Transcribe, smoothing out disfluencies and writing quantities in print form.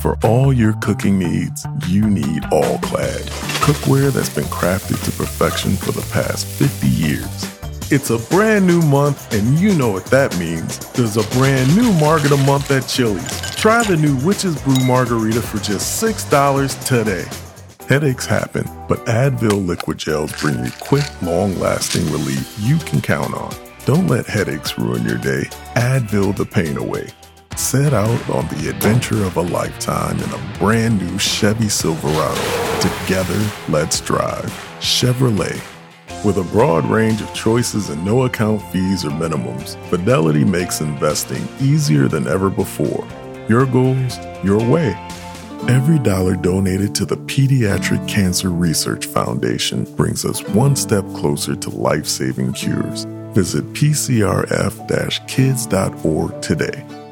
For all your cooking needs, you need All-Clad. Cookware that's been crafted to perfection for the past 50 years. It's a brand new month, and you know what that means. There's a brand new Margarita month at Chili's. Try the new Witch's Brew Margarita for just $6 today. Headaches happen, but Advil liquid gels bring you quick, long-lasting relief you can count on. Don't let headaches ruin your day. Advil the pain away. Set out on the adventure of a lifetime in a brand new Chevy Silverado. Together, let's drive. Chevrolet. With a broad range of choices and no account fees or minimums, Fidelity makes investing easier than ever before. Your goals, your way. Every dollar donated to the Pediatric Cancer Research Foundation brings us one step closer to life-saving cures. Visit pcrf-kids.org today.